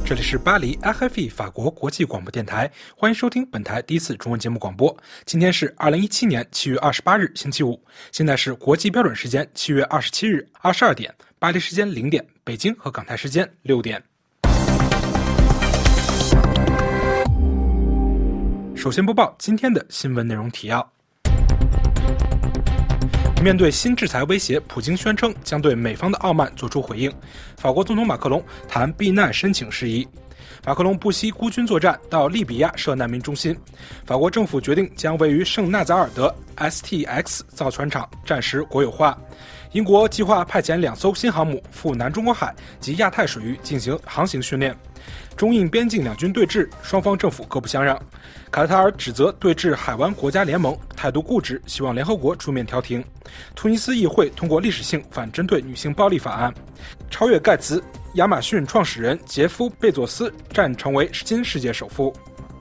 这里是巴黎 RFI 法国国际广播电台，欢迎收听本台第一次中文节目广播。今天是2017年7月28日星期五，现在是国际标准时间7月27日22点，巴黎时间0点，北京和港台时间6点。首先播报今天的新闻内容提要。面对新制裁威胁，普京宣称将对美方的傲慢作出回应。法国总统马克龙谈避难申请事宜。马克龙不惜孤军作战到利比亚设难民中心。法国政府决定将位于圣纳扎尔的 STX 造船厂暂时国有化。英国计划派遣2艘新航母赴南中国海及亚太水域进行航行训练。中印边境两军对峙，双方政府各不相让。卡塔尔指责对峙海湾国家联盟态度固执，希望联合国出面调停。突尼斯议会通过历史性反针对女性暴力法案。超越盖茨，亚马逊创始人杰夫·贝佐斯战成为新世界首富。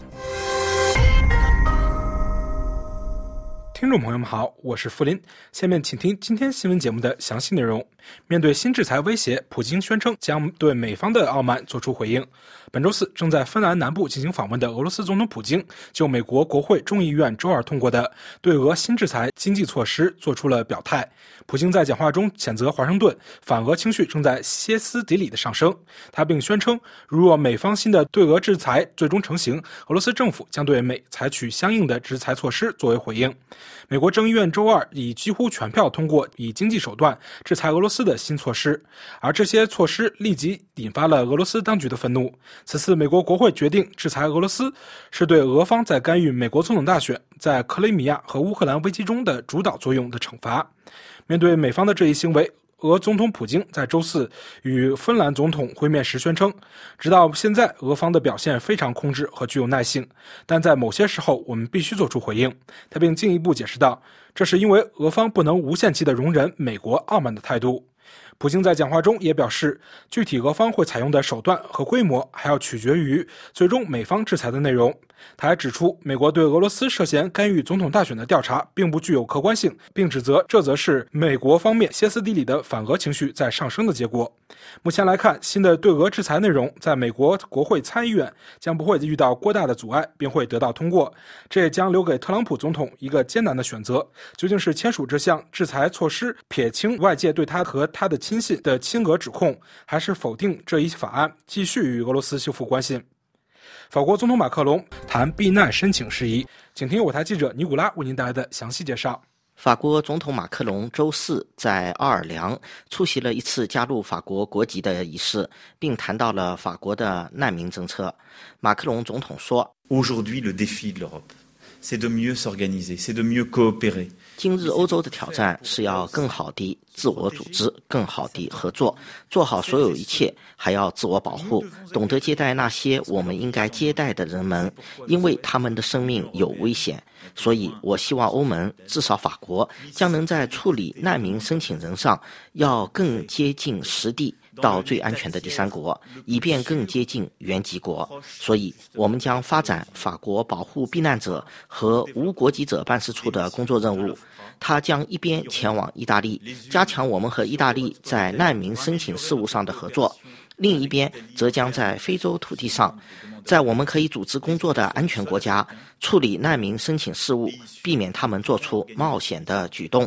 听众朋友们好，我是付林，下面请听今天新闻节目的详细内容。面对新制裁威胁，普京宣称将对美方的傲慢作出回应。本周四正在芬兰南部进行访问的俄罗斯总统普京就美国国会众议院周二通过的对俄新制裁经济措施做出了表态。普京在讲话中谴责华盛顿反俄情绪正在歇斯底里的上升，他并宣称，如果美方新的对俄制裁最终成型，俄罗斯政府将对美采取相应的制裁措施作为回应。美国众议院周二以几乎全票通过以经济手段制裁俄罗斯的新措施，而这些措施立即引发了俄罗斯当局的愤怒。此次美国国会决定制裁俄罗斯，是对俄方在干预美国总统大选、在克里米亚和乌克兰危机中的主导作用的惩罚。面对美方的这一行为，俄总统普京在周四与芬兰总统会面时宣称，直到现在俄方的表现非常控制和具有耐性，但在某些时候我们必须做出回应。他并进一步解释道，这是因为俄方不能无限期地容忍美国傲慢的态度。普京在讲话中也表示，具体俄方会采用的手段和规模还要取决于最终美方制裁的内容。他还指出，美国对俄罗斯涉嫌干预总统大选的调查并不具有客观性，并指责这则是美国方面歇斯底里的反俄情绪在上升的结果。目前来看，新的对俄制裁内容在美国国会参议院将不会遇到过大的阻碍，并会得到通过。这也将留给特朗普总统一个艰难的选择，究竟是签署这项制裁措施，撇清外界对他和他的亲信的亲俄指控，还是否定这一法案，继续与俄罗斯修复关系。法国总统马克龙谈避难申请事宜，请听我台记者尼古拉为您带来的详细介绍。 法国总统马克龙周四在奥尔良出席了一次加入法国国籍的仪式，并谈到了法国的难民政策。马克龙总统说， Aujourd'hui, le défi de l'Europe, c'est de mieux s'organiser, c'est de mieux coopérer. 今日欧洲的挑战是要更好地自我组织，更好地合作，做好所有一切，还要自我保护，懂得接待那些我们应该接待的人们，因为他们的生命有危险。所以我希望欧盟，至少法国，将能在处理难民申请人上要更接近实地，到最安全的第三国，以便更接近原籍国。所以我们将发展法国保护避难者和无国籍者办事处的工作任务。他将一边前往意大利，加强我们和意大利在难民申请事务上的合作，另一边则将在非洲土地上，在我们可以组织工作的安全国家处理难民申请事务，避免他们做出冒险的举动。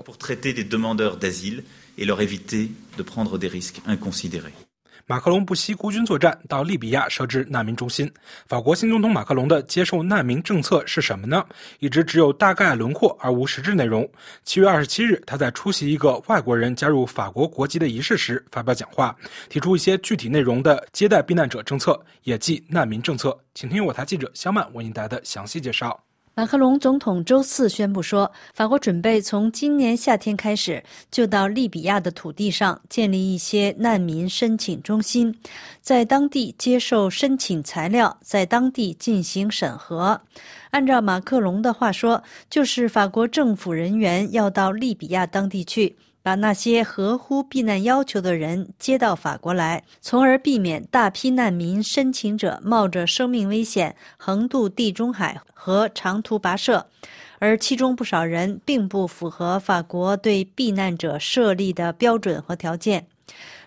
et leur éviter de prendre des risques inconsidérés. 马克龙不惜孤军作战到利比亚设置难民中心。法国新总统马克龙的接受难民政策是什么呢？一直只有大概轮廓而无实质内容。7月27日，他在出席一个外国人加入法国国籍的仪式时发表讲话，提出一些具体内容的接待避难者政策，也即难民政策。请听我台记者肖曼为您带来的详细介绍。 马克龙总统周四宣布说，法国准备从今年夏天开始，就到利比亚的土地上建立一些难民申请中心，在当地接受申请材料，在当地进行审核。按照马克龙的话说，就是法国政府人员要到利比亚当地去，把那些合乎避难要求的人接到法国来，从而避免大批难民申请者冒着生命危险横渡地中海和长途跋涉，而其中不少人并不符合法国对避难者设立的标准和条件。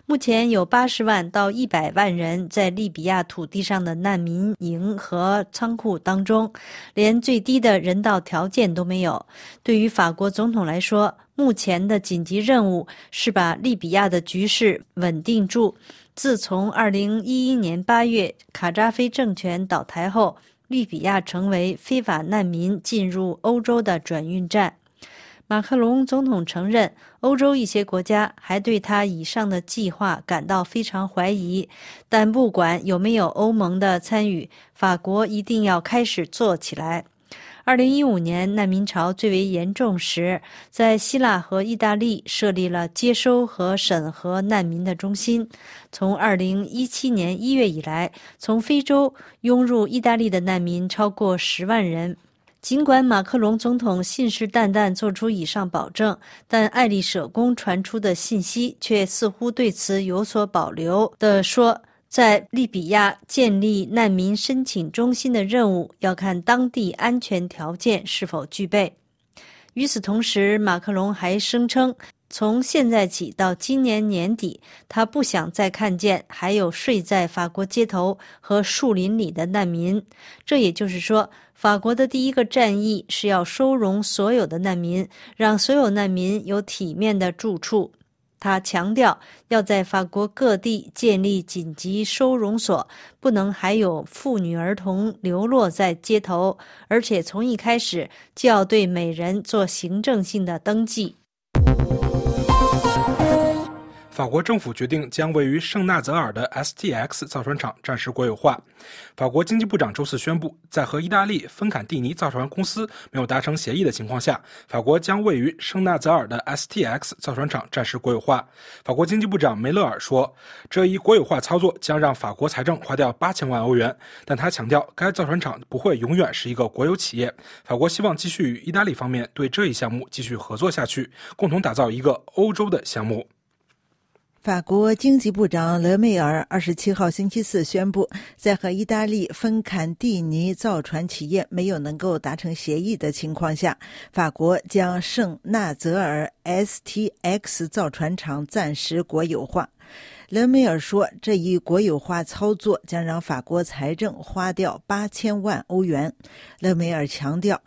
目前有80万到100万人在利比亚土地上的难民营和仓库当中，连最低的人道条件都没有。对于法国总统来说，目前的紧急任务是把利比亚的局势稳定住。自从2011年8月卡扎菲政权倒台后，利比亚成为非法难民进入欧洲的转运站。马克龙总统承认，欧洲一些国家还对他以上的计划感到非常怀疑，但不管有没有欧盟的参与，法国一定要开始做起来。2015年难民潮最为严重时，在希腊和意大利设立了接收和审核难民的中心。从2017年1月以来，从非洲涌入意大利的难民超过10万人。尽管马克龙总统信誓旦旦做出以上保证，但爱丽舍宫传出的信息却似乎对此有所保留地说，在利比亚建立难民申请中心的任务要看当地安全条件是否具备。与此同时，马克龙还声称，从现在起到今年年底，他不想再看见还有睡在法国街头和树林里的难民。这也就是说，法国的第一个战役是要收容所有的难民，让所有难民有体面的住处。他强调，要在法国各地建立紧急收容所，不能还有妇女儿童流落在街头，而且从一开始就要对每人做行政性的登记。 法国政府决定将位于圣纳泽尔的 STX 造船厂暂时国有化。法国经济部长周四宣布，在和意大利芬坎蒂尼造船公司没有达成协议的情况下，法国将位于圣纳泽尔的 STX 造船厂暂时国有化。法国经济部长梅勒尔说，这一国有化操作将让法国财政花掉8000万欧元，但他强调该造船厂不会永远是一个国有企业。法国希望继续与意大利方面对这一项目继续合作下去，共同打造一个欧洲的项目。 法国经济部长勒梅尔27号星期四宣布，在和意大利芬坎蒂尼造船企业没有能够达成协议的情况下，法国将圣纳泽尔 STX 造船厂暂时国有化。勒梅尔说，这一国有化操作将让法国财政花掉8000万欧元。勒梅尔强调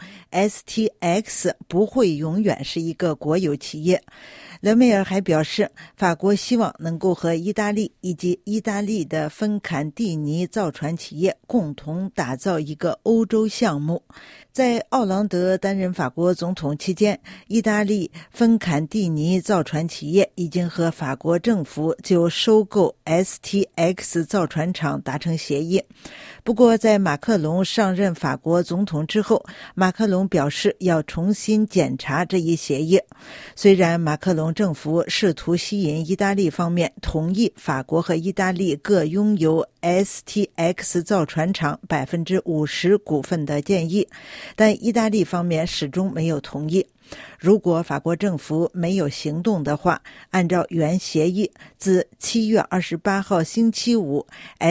STX 不会永远是一个国有企业。勒梅尔还表示，法国希望能够和意大利以及意大利的芬坎蒂尼造船企业共同打造一个欧洲项目。在奥朗德担任法国总统期间，意大利芬坎蒂尼造船企业已经和法国政府就收购 STX 造船厂达成协议。不过，在马克龙上任法国总统之后，马克龙表示要重新检查这一协议。虽然马克龙政府试图吸引意大利方面同意法国和意大利各拥有 STX 造船厂50%股份的建议，但意大利方面始终没有同意。如果法国政府没有行动的话，按照原协议，自7月28号星期五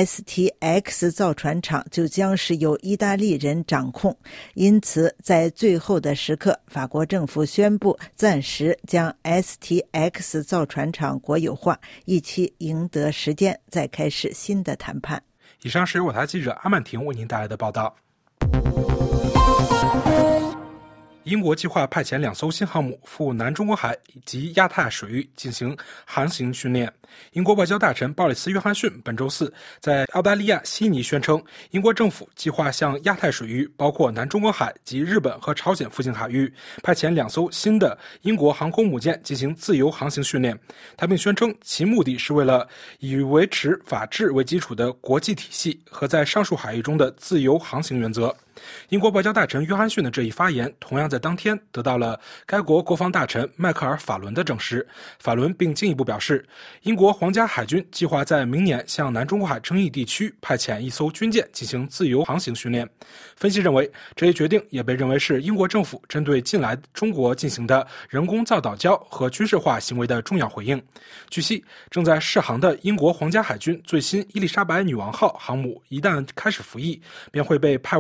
STX 造船厂就将是由意大利人掌控。因此，在最后的时刻，法国政府宣布暂时将 STX 造船厂国有化，以期赢得时间再开始新的谈判。 以上是我台记者阿曼婷为您带来的报道。英国计划派遣2艘新航母赴南中国海及亚太水域进行航行训练。英国外交大臣鲍里斯·约翰逊本周四在澳大利亚悉尼宣称，英国政府计划向亚太水域，包括南中国海及日本和朝鲜附近海域，派遣2艘新的英国航空母舰进行自由航行训练。他并宣称，其目的是为了以维持法治为基础的国际体系和在上述海域中的自由航行原则。英国外交大臣约翰逊的这一发言同样在当天得到了该国国防大臣迈克尔·法伦的证实。法伦并进一步表示，英国皇家海军计划在明年向南中国海争议地区派遣1艘军舰进行自由航行训练。分析认为，这一决定也被认为是英国政府针对近来中国进行的人工造岛礁和军事化行为的重要回应。据悉，正在试航的英国皇家海军最新伊丽莎白女王号航母一旦开始服役，便会被派往南中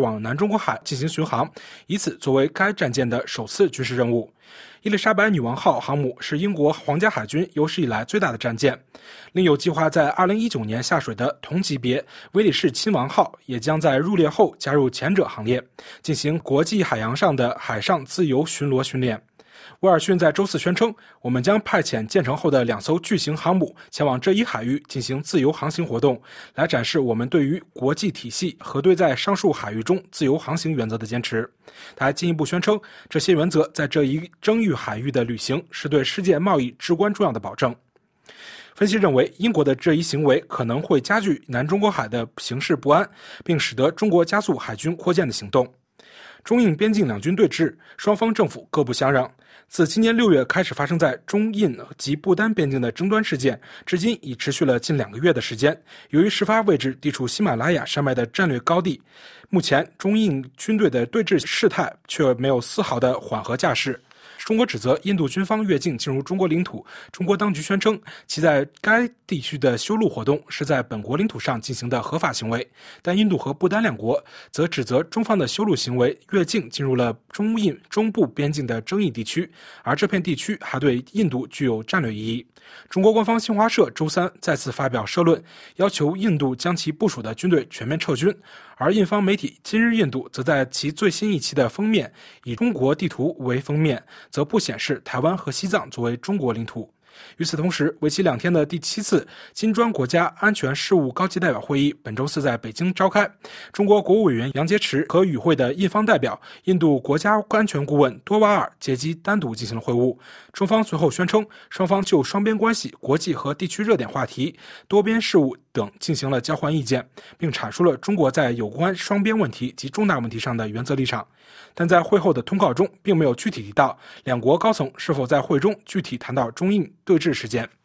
中国海进行巡航，以此作为该战舰的首次军事任务。伊丽莎白女王号航母是英国皇家海军有史以来最大的战舰。另有计划在2019年下水的同级别威里士亲王号也将在入列后加入前者行列，进行国际海洋上的海上自由巡逻训练。威尔逊在周四宣称，我们将派遣建成后的2艘巨型航母前往这一海域进行自由航行活动，来展示我们对于国际体系和对在上述海域中自由航行原则的坚持。他还进一步宣称，这些原则在这一争议海域的履行是对世界贸易至关重要的保证。分析认为，英国的这一行为可能会加剧南中国海的形势不安，并使得中国加速海军扩建的行动。中印边境两军对峙，双方政府各不相让。自今年6月开始发生在中印及不丹边境的争端事件，至今已持续了近2个月的时间。由于事发位置地处喜马拉雅山脉的战略高地，目前中印军队的对峙事态却没有丝毫的缓和架势。中国指责印度军方越境进入中国领土，中国当局宣称其在该地区的修路活动是在本国领土上进行的合法行为，但印度和不丹两国则指责中方的修路行为越境进入了中印中部边境的争议地区，而这片地区还对印度具有战略意义。中国官方新华社周三再次发表社论，要求印度将其部署的军队全面撤军，而印方媒体今日印度则在其最新一期的封面以中国地图为封面，则不显示台湾和西藏作为中国领土。与此同时，为期2天的第7次金砖国家安全事务高级代表会议本周四在北京召开。中国国务委员杨洁篪和与会的印方代表印度国家安全顾问多瓦尔借机单独进行了会晤。中方随后宣称，双方就双边关系、国际和地区热点话题、多边事务等进行了交换意见，并阐述了中国在有关双边问题及重大问题上的原则立场。但在会后的通告中并没有具体提到两国高层是否在会中具体谈到中印对峙事件。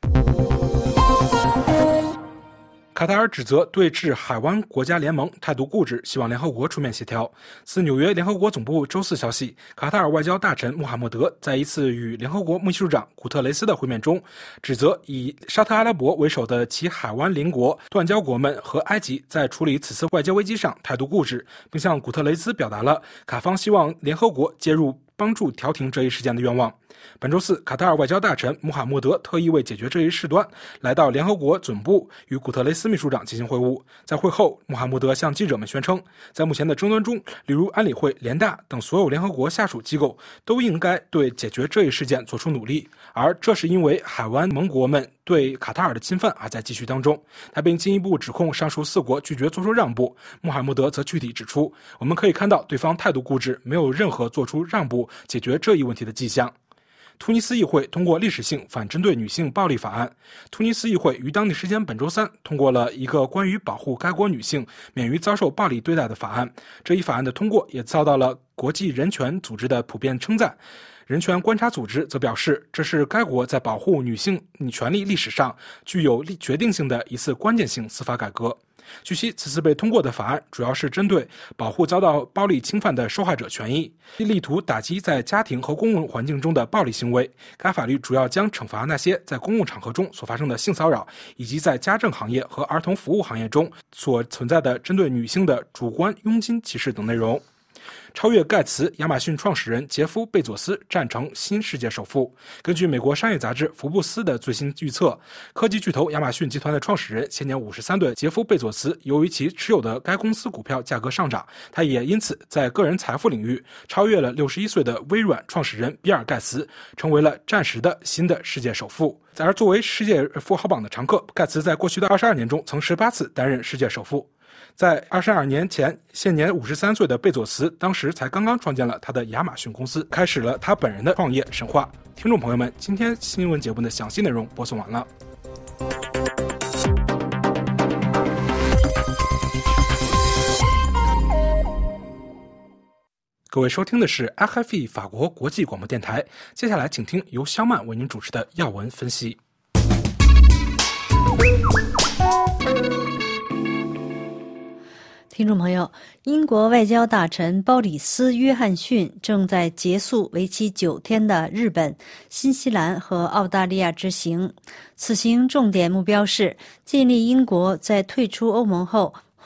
卡塔尔指责对峙海湾国家联盟态度固执，希望联合国出面协调。自纽约联合国总部周四消息，卡塔尔外交大臣穆罕默德在一次与联合国秘书长古特雷斯的会面中，指责以沙特阿拉伯为首的其海湾邻国断交国们和埃及在处理此次外交危机上态度固执，并向古特雷斯表达了卡方希望联合国介入帮助调停这一事件的愿望。本周四，卡塔尔外交大臣穆罕默德特意为解决这一事端，来到联合国总部与古特雷斯秘书长进行会晤。在会后，穆罕默德向记者们宣称，在目前的争端中，例如安理会、联大等所有联合国下属机构都应该对解决这一事件做出努力，而这是因为海湾盟国们对卡塔尔的侵犯还在继续当中。他并进一步指控上述4国拒绝做出让步。穆罕默德则具体指出，我们可以看到对方态度固执，没有任何做出让步解决这一问题的迹象。突尼斯议会通过历史性反针对女性暴力法案。突尼斯议会于当地时间本周三通过了一个关于保护该国女性免于遭受暴力对待的法案。这一法案的通过也遭到了国际人权组织的普遍称赞。人权观察组织则表示，这是该国在保护女性权利历史上具有决定性的一次关键性司法改革。据悉，此次被通过的法案主要是针对保护遭到暴力侵犯的受害者权益，力图打击在家庭和公共环境中的暴力行为。该法律主要将惩罚那些在公共场合中所发生的性骚扰，以及在家政行业和儿童服务行业中所存在的针对女性的主观佣金歧视等内容。超越盖茨，亚马逊创始人杰夫·贝佐斯战成新世界首富。根据美国商业杂志《福布斯》的最新预测，科技巨头亚马逊集团的创始人现年53岁杰夫·贝佐斯，由于其持有的该公司股票价格上涨，他也因此在个人财富领域超越了61岁的微软创始人比尔·盖茨，成为了暂时的新的世界首富。而作为世界富豪榜的常客，盖茨在过去的22年中曾18次担任世界首富。在22年前，现年53岁的贝佐斯当时才刚刚创建了他的亚马逊公司，开始了他本人的创业神话。听众朋友们，今天新闻节目的详细内容播送完了。各位收听的是 RFI 法国国际广播电台，接下来请听由肖曼为您主持的要闻分析。 听众朋友，英国外交大臣鲍里斯·约翰逊正在结束为期9天的日本、新西兰和澳大利亚之行。此行重点目标是建立英国在退出欧盟后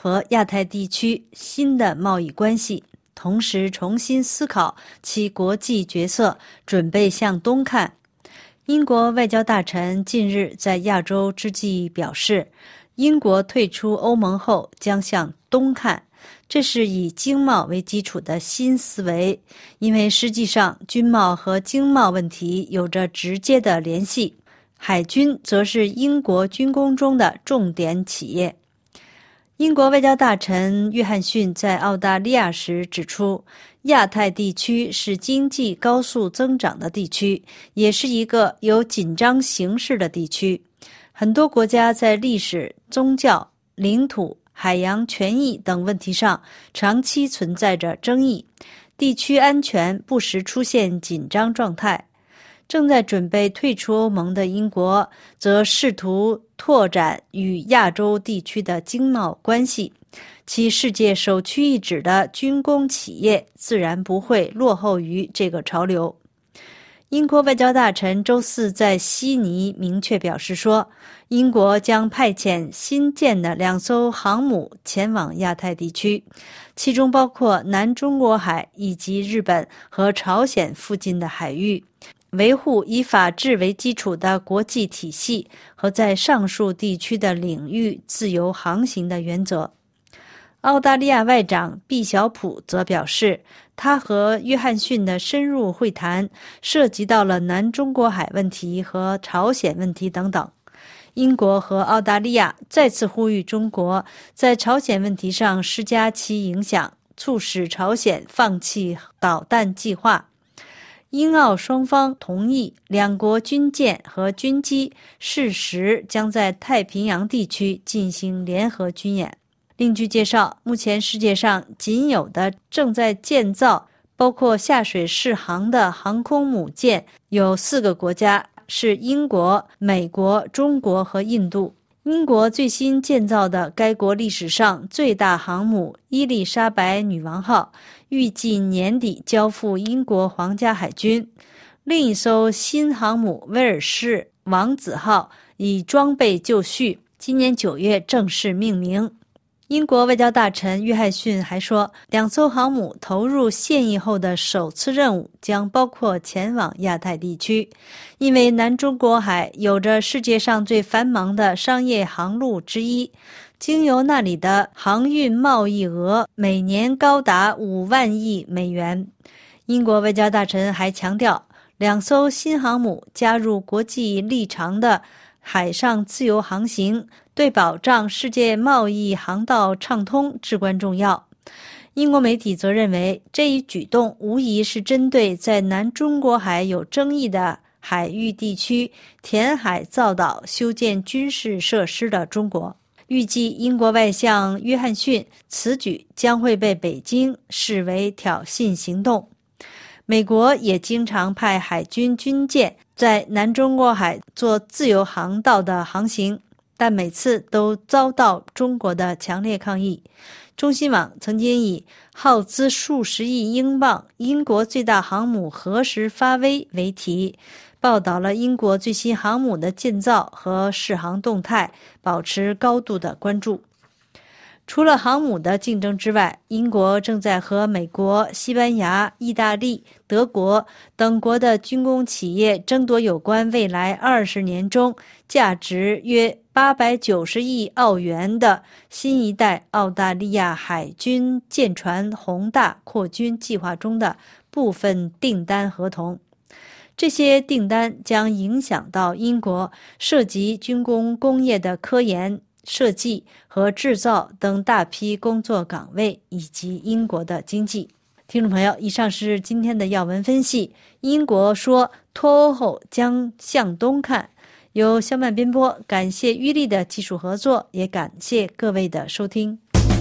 和亚太地区新的贸易关系，同时重新思考其国际角色，准备向东看。英国外交大臣近日在亚洲之际表示，英国退出欧盟后将向东看，这是以经贸为基础的新思维，因为实际上军贸和经贸问题有着直接的联系。海军则是英国军工中的重点企业。英国外交大臣约翰逊在澳大利亚时指出，亚太地区是经济高速增长的地区，也是一个有紧张形势的地区。很多国家在历史、宗教、领土、海洋权益等问题上长期存在着争议，地区安全不时出现紧张状态。正在准备退出欧盟的英国则试图拓展与亚洲地区的经贸关系，其世界首屈一指的军工企业自然不会落后于这个潮流。英国外交大臣周四在悉尼明确表示说，英国将派遣新建的2艘航母前往亚太地区，其中包括南中国海以及日本和朝鲜附近的海域，维护以法治为基础的国际体系和在上述地区的领域自由航行的原则。澳大利亚外长毕晓普则表示，他和约翰逊的深入会谈涉及到了南中国海问题和朝鲜问题等等。英国和澳大利亚再次呼吁中国在朝鲜问题上施加其影响，促使朝鲜放弃导弹计划。英澳双方同意两国军舰和军机适时将在太平洋地区进行联合军演。另据介绍，目前世界上仅有的正在建造包括下水试航的航空母舰有4个国家，是英国、美国、中国和印度。英国最新建造的该国历史上最大航母伊丽莎白女王号预计年底交付英国皇家海军。另一艘新航母威尔士王子号以装备就绪，今年9月正式命名。英国外交大臣约翰逊还说，2艘航母投入现役后的首次任务将包括前往亚太地区，因为南中国海有着世界上最繁忙的商业航路之一，经由那里的航运贸易额每年高达5万亿美元。英国外交大臣还强调，2艘新航母加入国际立长的海上自由航行，对保障世界贸易航道畅通至关重要。英国媒体则认为，这一举动无疑是针对在南中国海有争议的海域地区填海造岛修建军事设施的中国。预计英国外相约翰逊此举将会被北京视为挑衅行动。美国也经常派海军军舰在南中国海做自由航道的航行，但每次都遭到中国的强烈抗议。中新网曾经以耗资数十亿英镑，英国最大航母何时发威为题，报道了英国最新航母的建造和试航动态，保持高度的关注。除了航母的竞争之外，英国正在和美国、西班牙、意大利、德国等国的军工企业争夺有关未来20年中价值约890亿澳元的新一代澳大利亚海军舰船宏大扩军计划中的部分订单合同。这些订单将影响到英国涉及军工工业的科研、设计和制造等大批工作岗位，以及英国的经济。听众朋友，以上是今天的要闻分析。英国说脱欧后将向东看，由肖曼编播，感谢于丽的技术合作，也感谢各位的收听。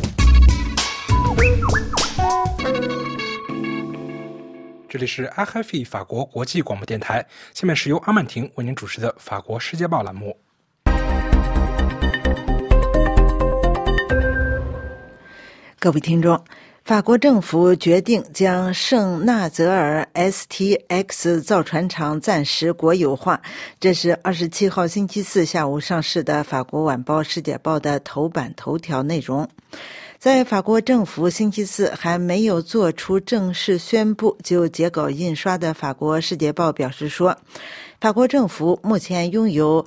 这里是 RFI 法国国际广播电台，下面是由阿曼婷为您主持的法国世界报栏目。 各位听众， 法国政府决定将圣纳泽尔 STX 造船厂暂时国有化，这是27号星期四下午上市的法国晚报《世界报》的头版头条内容。在法国政府星期四还没有做出正式宣布就截稿印刷的法国《世界报》表示说，法国政府目前拥有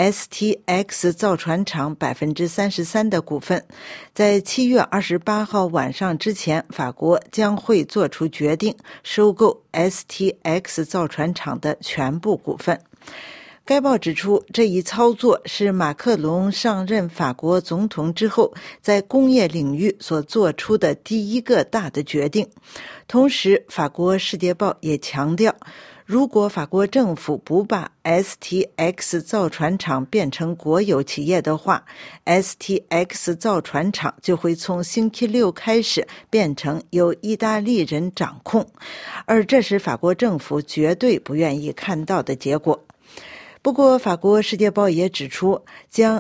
STX 造船厂 33% 的股份，在7月28号晚上之前，法国将会做出决定收购 STX 造船厂的全部股份。该报指出，这一操作是马克龙上任法国总统之后在工业领域所做出的第一个大的决定。同时，法国《世界报》也强调，如果法国政府不把 STX 造船厂变成国有企业的话， STX 造船厂就会从星期六开始变成由意大利人掌控，而这是法国政府绝对不愿意看到的结果。不过，法国《世界报》也指出，将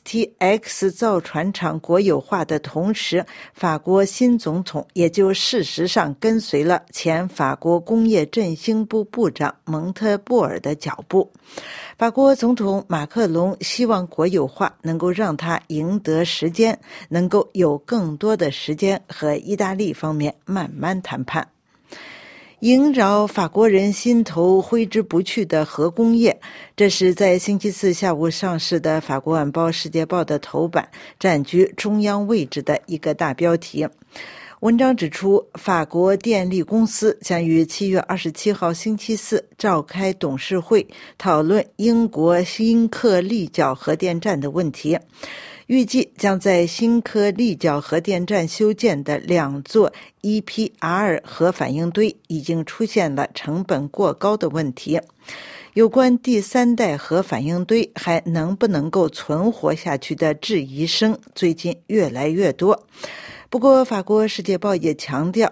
STX 造船厂国有化的同时，法国新总统也就事实上跟随了前法国工业振兴部部长蒙特布尔的脚步。法国总统马克龙希望国有化能够让他赢得时间，能够有更多的时间和意大利方面慢慢谈判。萦绕法国人心头挥之不去的核工业，这是在星期四下午上市的法国晚报《世界报》的头版占据中央位置的一个大标题。文章指出，法国电力公司将于7月27号星期四召开董事会，讨论英国新克利角核电站的问题。预计将在新科利角核电站修建的2座 EPR 核反应堆已经出现了成本过高的问题。有关第3代核反应堆还能不能够存活下去的质疑声最近越来越多。不过，法国《世界报》也强调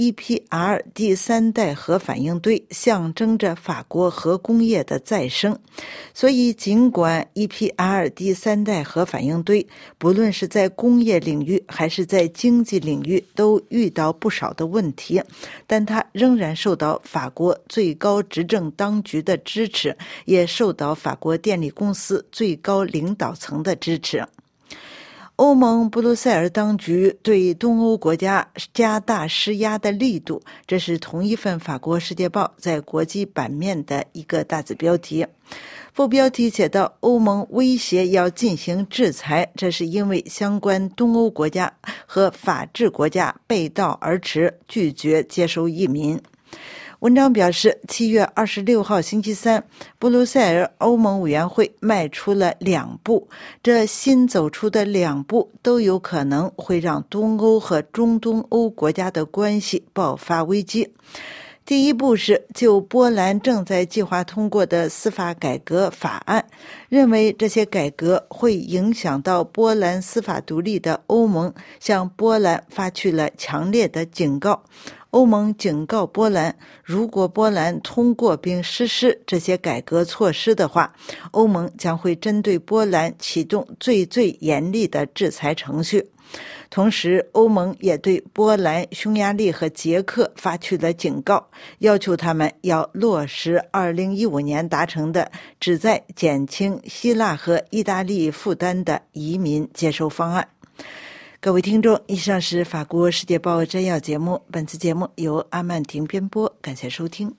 ，EPR 第3代核反应堆象征着法国核工业的再生，所以尽管 EPR 第3代核反应堆不论是在工业领域还是在经济领域都遇到不少的问题，但它仍然受到法国最高执政当局的支持，也受到法国电力公司最高领导层的支持。欧盟布鲁塞尔当局对东欧国家加大施压的力度，这是同一份法国《世界报》在国际版面的一个大字标题。副标题写道，欧盟威胁要进行制裁，这是因为相关东欧国家和法治国家背道而驰，拒绝接收移民。文章表示，7月26号星期三，布鲁塞尔欧盟委员会迈出了2步，这新走出的2步都有可能会让东欧和中东欧国家的关系爆发危机。第一步是就波兰正在计划通过的司法改革法案，认为这些改革会影响到波兰司法独立的欧盟向波兰发去了强烈的警告。欧盟警告波兰，如果波兰通过并实施这些改革措施的话，欧盟将会针对波兰启动最严厉的制裁程序。同时，欧盟也对波兰、匈牙利和捷克发去了警告，要求他们要落实2015年达成的旨在减轻希腊和意大利负担的移民接收方案。各位听众，以上是法国《世界报》摘要节目，本次节目由阿曼婷编播，感谢收听。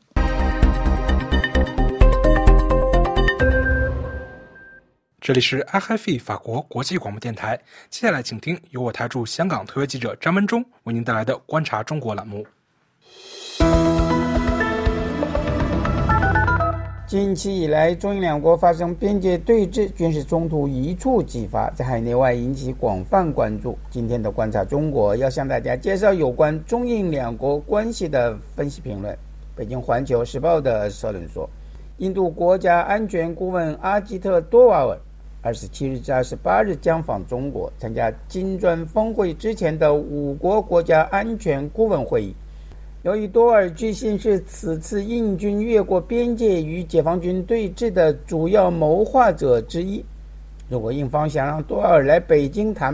这里是 RFI 法国国际广播电台，接下来请听由我台驻香港特约记者张文忠为您带来的观察中国栏目。 近期以来，中英两国发生边界对峙，军事冲突一触即发，在海内外引起广泛关注。今天的观察中国要向大家介绍有关中英两国关系的分析评论。北京环球时报的社论说，印度国家安全顾问阿吉特多瓦尔27日至28日将访中国，参加金砖峰会之前的5国国家安全顾问会议。由于多尔据信是此次印军越过边界与解放军对峙的主要谋划者之一，如果印方想让多尔来北京谈判，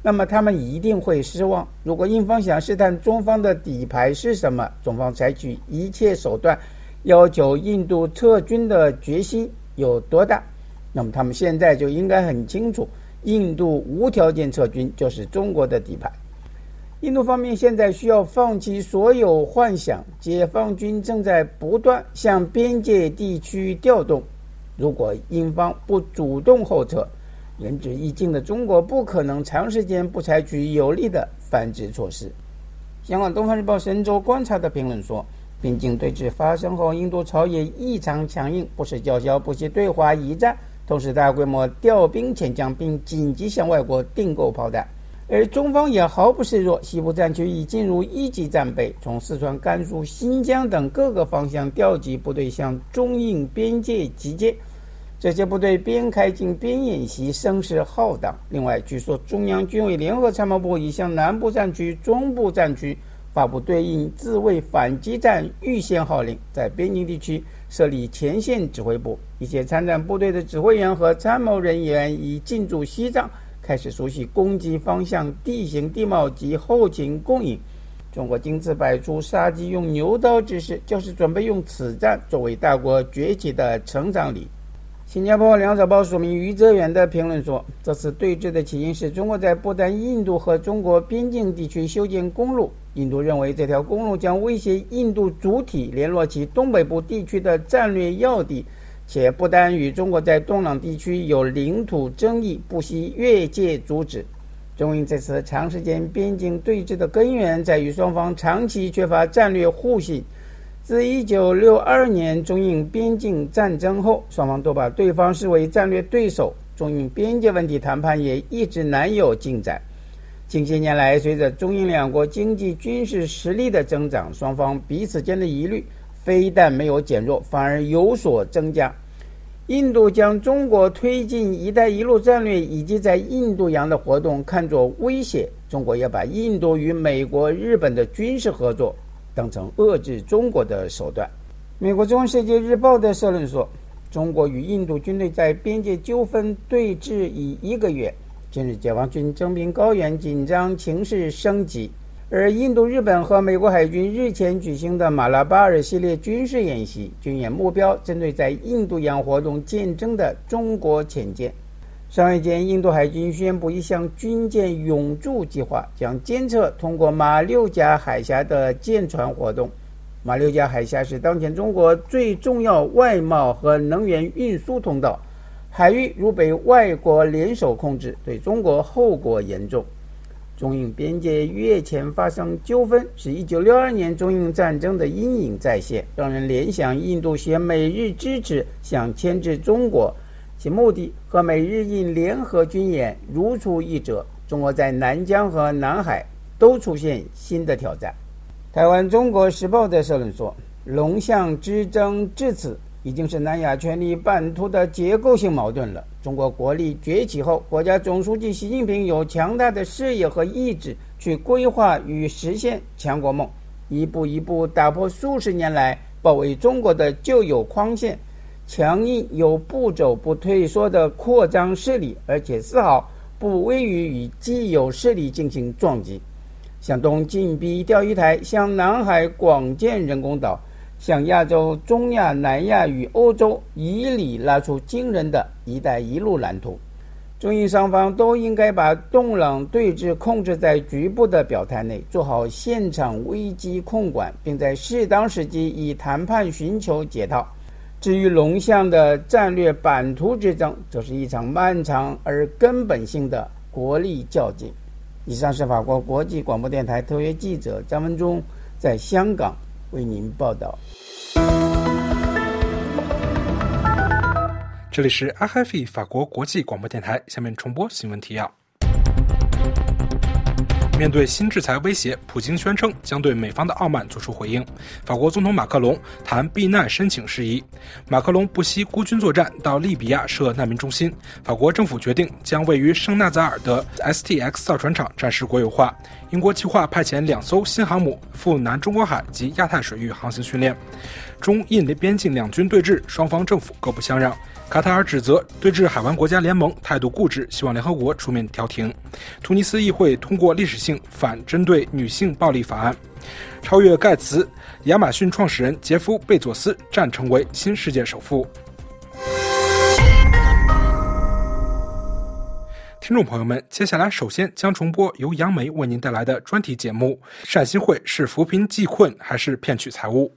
那么他们一定会失望。如果印方想试探中方的底牌是什么，中方采取一切手段要求印度撤军的决心有多大，那么他们现在就应该很清楚，印度无条件撤军就是中国的底牌。印度方面现在需要放弃所有幻想，解放军正在不断向边界地区调动，如果印方不主动后撤，仁至义尽的中国不可能长时间不采取有力的反制措施。香港东方日报神州观察的评论说，边境对峙发生后，印度朝野异常强硬，不时叫嚣不惜对华一战，同时大规模调兵遣将，并紧急向外国订购炮弹。而中方也毫不示弱，西部战区已进入一级战备，从四川、甘肃、新疆等各个方向调集部队向中印边界集结。这些部队边开进边演习，声势浩荡。另外，据说中央军委联合参谋部已向南部战区、中部战区发布对应自卫反击战预先号令，在边境地区设立前线指挥部，一些参战部队的指挥员和参谋人员已进驻西藏，开始熟悉攻击方向、地形地貌及后勤供应。中国经此摆出杀鸡用牛刀之势，就是准备用此战作为大国崛起的成长礼。新加坡两早报署名于泽远的评论说，这次对峙的起因是中国在不丹、印度和中国边境地区修建公路，印度认为这条公路将威胁印度主体联络其东北部地区的战略要地，且不丹与中国在东朗地区有领土争议，不惜越界阻止。中印这次长时间边境对峙的根源在于双方长期缺乏战略互信。自1962年中印边境战争后，双方都把对方视为战略对手，中印边界问题谈判也一直难有进展。近些年来，随着中印两国经济军事实力的增长，双方彼此间的疑虑非但没有减弱，反而有所增加。印度将中国推进一带一路战略以及在印度洋的活动看作威胁，中国也把印度与美国、日本的军事合作当成遏制中国的手段。美国《中文世界日报》的社论说，中国与印度军队在边界纠纷对峙已1个月，近日解放军征兵高原，紧张情势升级。而印度、日本和美国海军日前举行的马拉巴尔系列军事演习，军演目标针对在印度洋活动见证的中国潜舰。上一间，印度海军宣布一项军舰永驻计划，将监测通过马六甲海峡的舰船活动。马六甲海峡是当前中国最重要外贸和能源运输通道，海域如被外国联手控制，对中国后果严重。中印边界月前发生纠纷，使1962年中印战争的阴影再现，让人联想印度携美日支持想牵制中国，其目的和美日印联合军演如出一辙。中国在南疆和南海都出现新的挑战。台湾《中国时报》的社论说，龙象之争至此已经是南亚权力版图的结构性矛盾了。中国国力崛起后，国家总书记习近平有强大的视野和意志去规划与实现强国梦，一步一步打破数十年来包围中国的旧有框线，强硬有步骤不退缩的扩张势力，而且丝毫不危于与既有势力进行撞击。向东进逼钓鱼台，向南海广建人工岛，向亚洲、中亚、南亚与欧洲以里拉出惊人的一带一路蓝图。中印双方都应该把东朗对峙控制在局部的表态内，做好现场危机控管，并在适当时机以谈判寻求解套。至于龙象的战略版图之争，则是一场漫长而根本性的国力较劲。以上是法国国际广播电台特约记者张文忠在香港为您报道。 这里是 RFI 法国国际广播电台，下面重播新闻提要。面对新制裁威胁，普京宣称将对美方的傲慢作出回应。法国总统马克龙谈避难申请事宜，马克龙不惜孤军作战到利比亚设难民中心。法国政府决定将位于圣纳扎尔的 STX 造船厂暂时国有化。英国计划派遣2艘新航母赴南中国海及亚太水域航行训练。 中印边境两军对峙，双方政府各不相让。卡塔尔指责对峙海湾国家联盟态度固执，希望联合国出面调停。突尼斯议会通过历史性反针对女性暴力法案。超越盖茨，亚马逊创始人杰夫·贝佐斯战成为新世界首富。听众朋友们，接下来首先将重播由杨梅为您带来的专题节目《善心会是扶贫济困还是骗取财物》。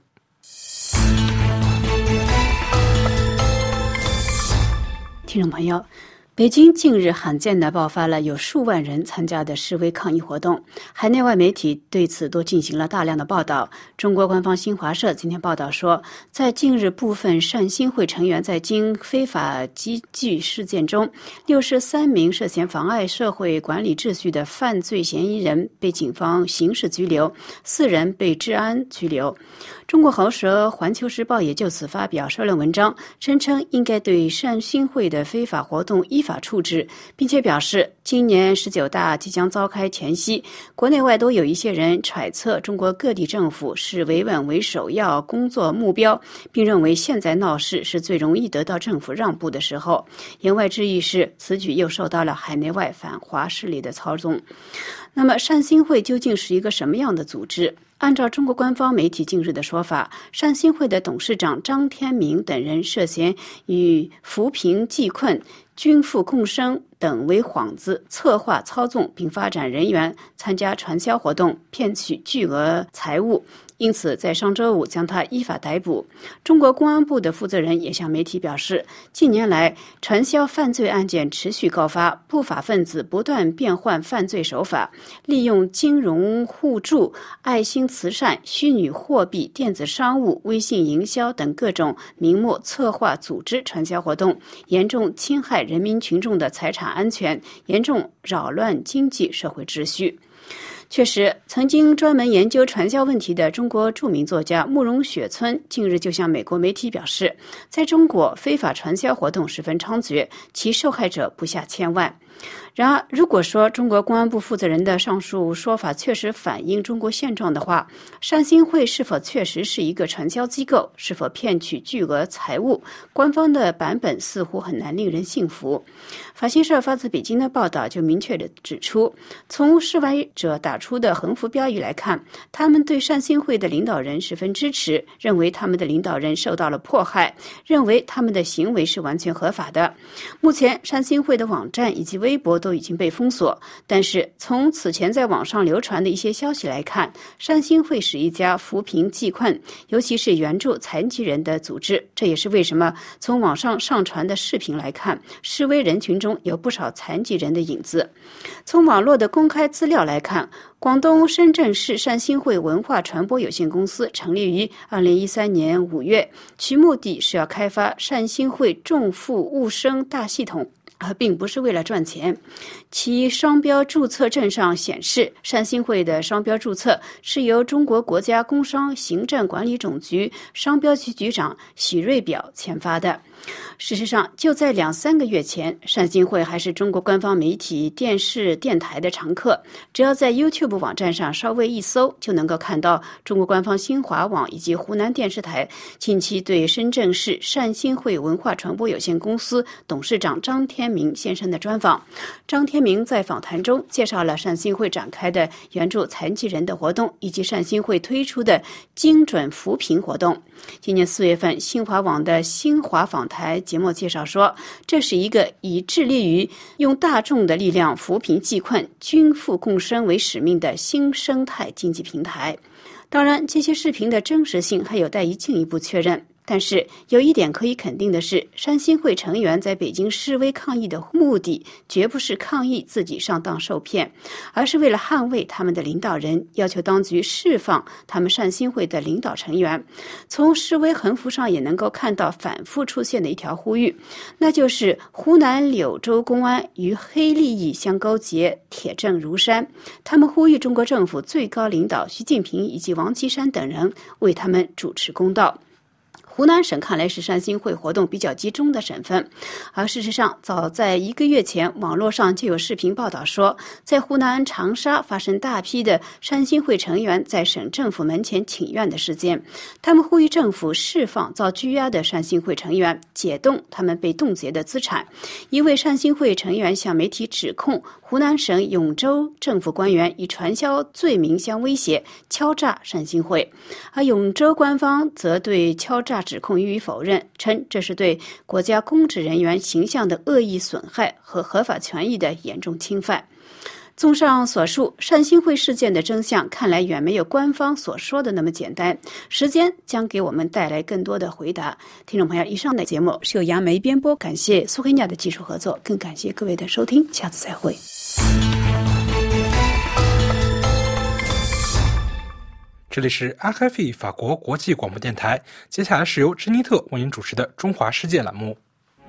听众朋友，北京近日罕见地爆发了有数万人参加的示威抗议活动，海内外媒体对此都进行了大量的报道。中国官方新华社今天报道说，在近日部分善心会成员在京非法集聚事件中，63名涉嫌妨碍社会管理秩序的犯罪嫌疑人被警方刑事拘留，4人被治安拘留。中国喉舌《环球时报》也就此发表社论文章，声称应该对善心会的非法活动依法处置，并且表示，今年19大即将召开前夕，国内外都有一些人揣测中国各地政府视维稳为首要工作目标，并认为现在闹事是最容易得到政府让步的时候。言外之意是，此举又受到了海内外反华势力的操纵。那么，善心会究竟是一个什么样的组织？按照中国官方媒体近日的说法，善心会的董事长张天明等人涉嫌与扶贫济困、均富共生等为幌子，策划操纵并发展人员参加传销活动，骗取巨额财物，因此在上周五将他依法逮捕。中国公安部的负责人也向媒体表示，近年来传销犯罪案件持续高发，不法分子不断变换犯罪手法，利用金融互助、爱心慈善、虚拟货币、电子商务、微信营销等各种名目策划组织传销活动，严重侵害人民群众的财产安全，严重扰乱经济社会秩序。确实，曾经专门研究传销问题的中国著名作家慕容雪村近日就向美国媒体表示，在中国非法传销活动十分猖獗，其受害者不下千万。然而，如果说中国公安部负责人的上述说法确实反映中国现状的话，善心会是否确实是一个传销机构，是否骗取巨额财物，官方的版本似乎很难令人信服。法新社发自北京的报道就明确地指出，从示威者打出的横幅标语来看，他们对善心会的领导人十分支持，认为他们的领导人受到了迫害，认为他们的行为是完全合法的。目前，善心会的网站以及微博都已经被封锁，但是从此前在网上流传的一些消息来看，善心会是一家扶贫济困，尤其是援助残疾人的组织。这也是为什么从网上上传的视频来看，示威人群中有不少残疾人的影子。从网络的公开资料来看，广东深圳市善心会文化传播有限公司成立于2013年5月，其目的是要开发善心会众富物生大系统，并不是为了赚钱。其商标注册证上显示，善心会的商标注册是由中国国家工商行政管理总局商标局局长许瑞表签发的。事实上，就在2-3个月前，善心会还是中国官方媒体、电视、电台的常客。只要在 YouTube 网站上稍微一搜，就能够看到中国官方新华网以及湖南电视台近期对深圳市善心会文化传播有限公司董事长张天明先生的专访。张天明在访谈中介绍了善心会展开的援助残疾人的活动，以及善心会推出的精准扶贫活动。今年4月份，新华网的新华访谈节目介绍说，这是一个以致力于用大众的力量扶贫济困、均富共生为使命的新生态经济平台。当然，这些视频的真实性还有待于进一步确认。但是有一点可以肯定的是，善心会成员在北京示威抗议的目的绝不是抗议自己上当受骗，而是为了捍卫他们的领导人，要求当局释放他们善心会的领导成员。从示威横幅上也能够看到反复出现的一条呼吁，那就是湖南柳州公安与黑利益相勾结，铁证如山。他们呼吁中国政府最高领导习近平以及王岐山等人为他们主持公道。 湖南省看来是善心会活动比较集中的省份，而事实上，早在1个月前，网络上就有视频报道说，在湖南长沙发生大批的善心会成员在省政府门前请愿的事件。他们呼吁政府释放遭拘押的善心会成员，解冻他们被冻结的资产。一位善心会成员向媒体指控湖南省永州政府官员以传销罪名相威胁，敲诈善心会，而永州官方则对敲诈指控予以否认，称这是对国家公职人员形象的恶意损害和合法权益的严重侵犯。综上所述，善心会事件的真相看来远没有官方所说的那么简单，时间将给我们带来更多的回答。听众朋友，以上的节目是由杨梅编播，感谢苏黑亚的技术合作，更感谢各位的收听，下次再会。 这里是 RFI 法国国际广播电台，接下来是由珍妮特为您主持的中华世界栏目。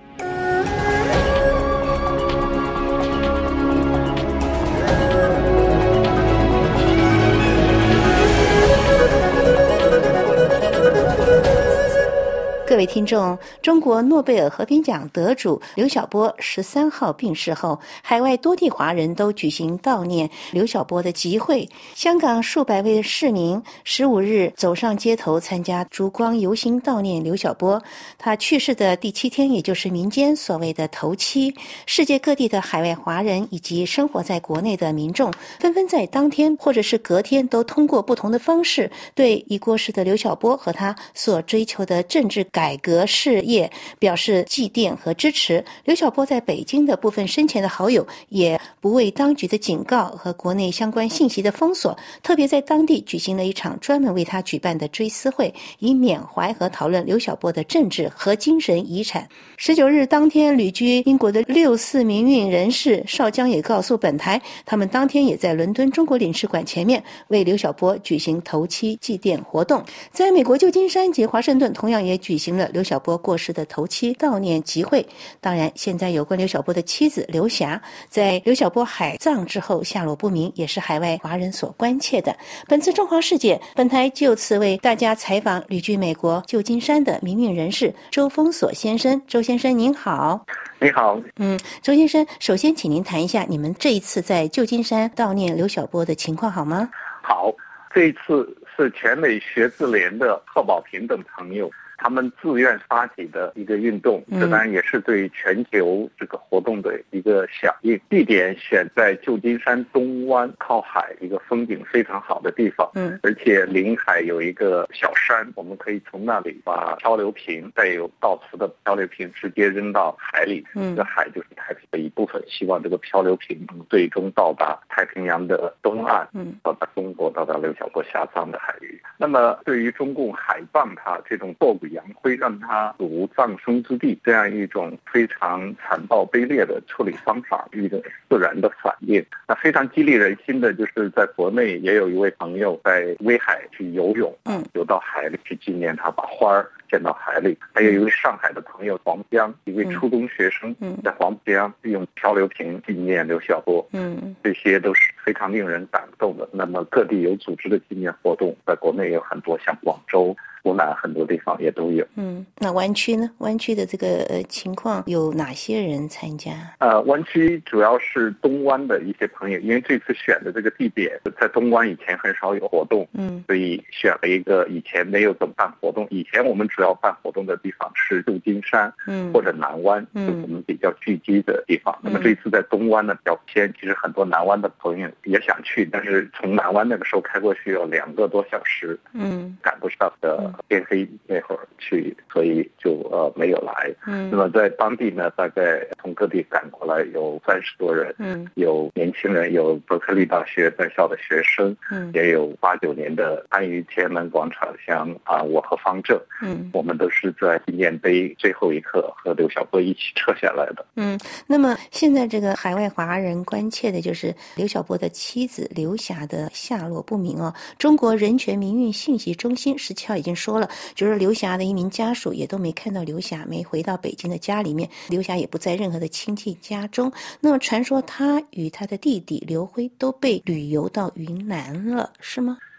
各位听众，中国诺贝尔和平奖得主刘晓波13号病逝后，海外多地华人都举行悼念刘晓波的集会。香港数百位市民15日走上街头参加烛光游行悼念刘晓波。他去世的第7天，也就是民间所谓的头七，世界各地的海外华人以及生活在国内的民众纷纷在当天或者是隔天都通过不同的方式对已过世的刘晓波和他所追求的政治改革事业表示祭奠和支持。刘晓波在北京的部分生前的好友也不畏当局的警告和国内相关信息的封锁，特别在当地举行了一场专门为他举办的追思会，以缅怀和讨论刘晓波的政治和精神遗产。19日当天，旅居英国的64民运人士邵江也告诉本台，他们当天也在伦敦中国领事馆前面为刘晓波举行头七祭奠活动。在美国旧金山及华盛顿同样也举行了刘晓波过世的头七悼念集会。当然，现在有关刘晓波的妻子刘霞在刘晓波海葬之后下落不明，也是海外华人所关切的。本次中华世界，本台就此为大家采访旅居美国旧金山的民运人士周峰锁先生。周先生您好。 你好。 周先生，首先请您谈一下你们这一次在旧金山悼念刘晓波的情况好吗？ 好，这一次是全美学自联的贺宝平等朋友他们自愿发起的一个运动，这当然也是对全球这个活动的一个响应。地点选在旧金山东湾靠海，一个风景非常好的地方，而且临海有一个小山，我们可以从那里把漂流瓶带有悼词的漂流瓶直接扔到海里，这海就是太平的一部分，希望这个漂流瓶能最终到达太平洋的东岸，到达中国，到达刘晓波下葬的海域。那么对于中共海葬他这种挫骨扬灰，让他死无葬身之地，这样一种非常残暴卑劣的处理方法，一个自然的反应。那非常激励人心的就是在国内也有一位朋友在威海去游泳，游到海里去纪念他，把花儿献到海里。还有一位上海的朋友黄江，一位初中学生在黄江用漂流瓶纪念刘晓波，这些都是非常令人感动的。那么各地有组织的纪念活动，在国内也有很多，像广州、湖南很多地方也都有。 那湾区呢？湾区的这个情况有哪些人参加？ 湾区主要是东湾的一些朋友，因为这次选的这个地点在东湾以前很少有活动，所以选了一个以前没有怎么办活动。以前我们主要办活动的地方是旧金山，或者南湾，就是我们比较聚集的地方。那么这一次在东湾呢比较偏，其实很多南湾的朋友也想去，但是从南湾那个时候开过去要2个多小时，赶不上的天黑那会儿去，所以就没有来。那么在当地呢，大概从各地赶过来有30多人，有年轻人，有伯克利大学在校的学生，也有89年的参与天安门广场，像我和方正，我们都是在纪念碑最后一刻和刘晓波一起撤下来的。 那么现在这个海外华人关切的就是刘晓波的妻子刘霞的下落不明中国人权民运信息中心17号已经说了，就是刘霞的一名家属也都没看到刘霞，没回到北京的家里面，刘霞也不在任何的亲戚家中。那么传说他与他的弟弟刘辉都被旅游到云南了，是吗？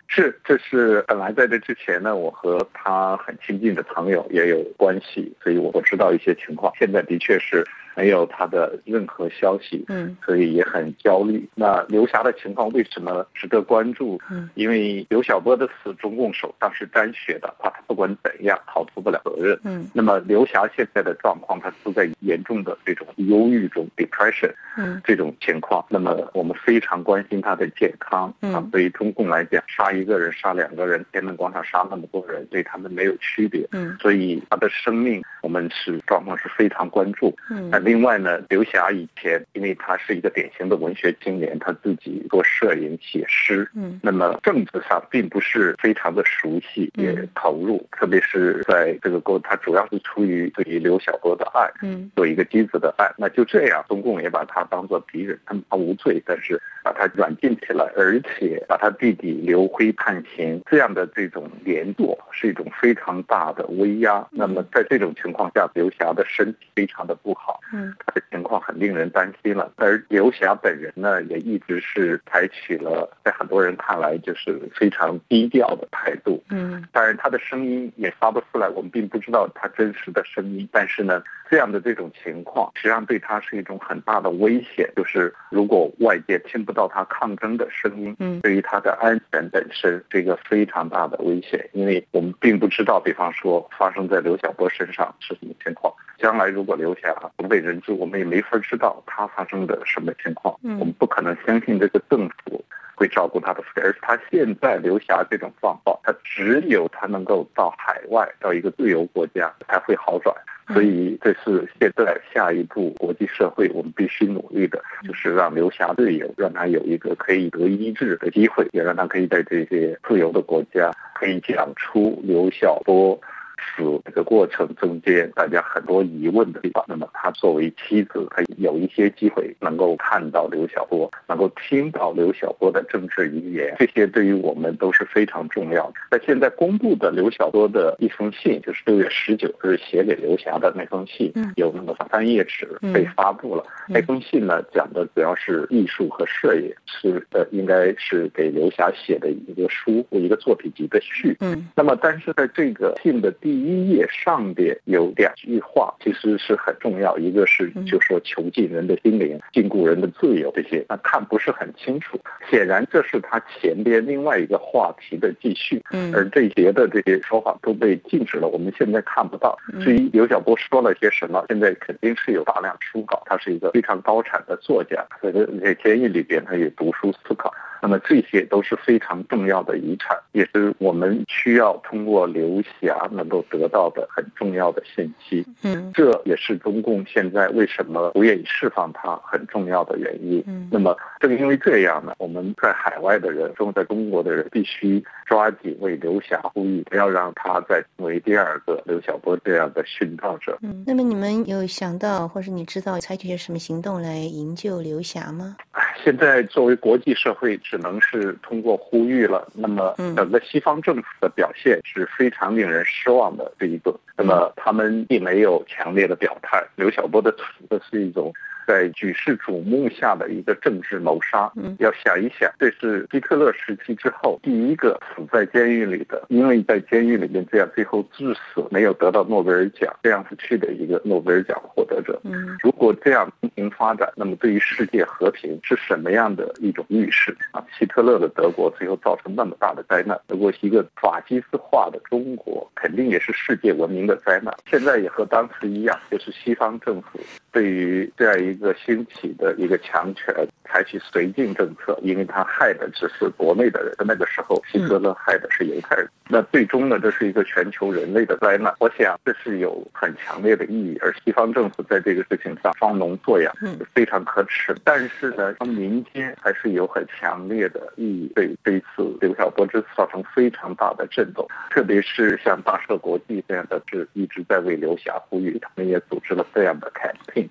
是，这是本来在这之前呢，我和他很亲近的朋友也有关系，所以我知道一些情况。现在的确是没有他的任何消息，所以也很焦虑。那刘霞的情况为什么值得关注？因为刘晓波的死，中共手上是沾血的，怕他不管怎样逃脱不了责任。那么刘霞现在的状况，他处在严重的这种忧郁中 （depression） 这种情况。那么我们非常关心他的健康。对于中共来讲，杀一个人、杀2个人，天安门广场杀那么多人，对他们没有区别。所以他的生命，我们状况是非常关注。那另外呢，刘霞以前因为他是一个典型的文学青年，他自己做摄影、写诗，那么政治上并不是非常的熟悉，也投入，特别是在这个他主要是出于对于刘晓波的爱，有一个机子的爱。那就这样，中共也把他当作敌人，他无罪，但是把他软禁起来，而且把他弟弟刘辉判刑，这样的这种连坐是一种非常大的威压。那么在这种情况下，刘霞的身体非常的不好，他的情况很令人担心了。而刘霞本人呢，也一直是采取了在很多人看来就是非常低调的态度。当然他的声音也发不出来，我们并不知道他真实的声音，但是呢，这样的这种情况实际上对他是一种很大的危险，就是如果外界听不到他抗争的声音，对于他的安全本身是一个非常大的危险。因为我们并不知道，比方说发生在刘晓波身上是什么情况，将来如果刘霞不被人质，我们也没法知道他发生的什么情况。我们不可能相信这个政府会照顾他的，而他现在刘霞这种状况，他只有他能够到海外，到一个自由国家才会好转。所以这是现在下一步国际社会我们必须努力的，就是让刘霞自由，让他有一个可以得医治的机会，也让他可以在这些自由的国家可以讲出刘晓波死这个过程中间大家很多疑问的地方。那么他作为妻子，他有一些机会能够看到刘晓波，能够听到刘晓波的政治遗言，这些对于我们都是非常重要的。在现在公布的刘晓波的一封信，就是6月19日写给刘霞的那封信，有那么3页纸被发布了。那封信呢，讲的主要是艺术和事业，是应该是给刘霞写的一个书或一个作品集的序。那么但是在这个信的第1页上边有2句话其实是很重要，一个是就说囚禁人的心灵，禁锢人的自由，这些那看不是很清楚，显然这是他前边另外一个话题的继续，而这些的这些说法都被禁止了，我们现在看不到。至于刘晓波说了些什么，现在肯定是有大量书稿，他是一个非常高产的作家，在监狱里边他也读书思考，那么这些都是非常重要的遗产，也是我们需要通过刘霞能够得到的很重要的信息。这也是中共现在为什么不愿意释放他很重要的原因。那么正因为这样呢，我们在海外的人，在中国的人必须抓紧为刘霞呼吁，不要让他再成为第2个刘晓波这样的殉道者。 那么你们有想到或是你知道采取些什么行动来营救刘霞吗？ 现在作为国际社会只能是通过呼吁了。那么整个西方政府的表现是非常令人失望的这一个，那么他们并没有强烈的表态。刘晓波的死是一种在举世瞩目下的一个政治谋杀。要想一想，这是希特勒时期之后第一个死在监狱里的，因为在监狱里面这样最后致死没有得到诺贝尔奖，这样死去的一个诺贝尔奖获得者。如果这样进行发展，那么对于世界和平是什么样的一种预示啊？希特勒的德国最后造成那么大的灾难，如果是一个法西斯化的中国，肯定也是世界文明的灾难。现在也和当时一样，就是西方政府对于这样一个兴起的一个强权采取绥靖政策，因为他害的只是国内的人，那个时候希特勒害的是犹太人。那最终呢，这是一个全球人类的灾难。我想这是有很强烈的意义，而西方政府在这个事情上装聋作哑，非常可耻。但是呢，民间还是有很强烈的意义，对这一次刘晓波之死造成非常大的震动，特别是像大社国际这样的是一直在为刘霞呼吁，他们也组织了这样的 campaign。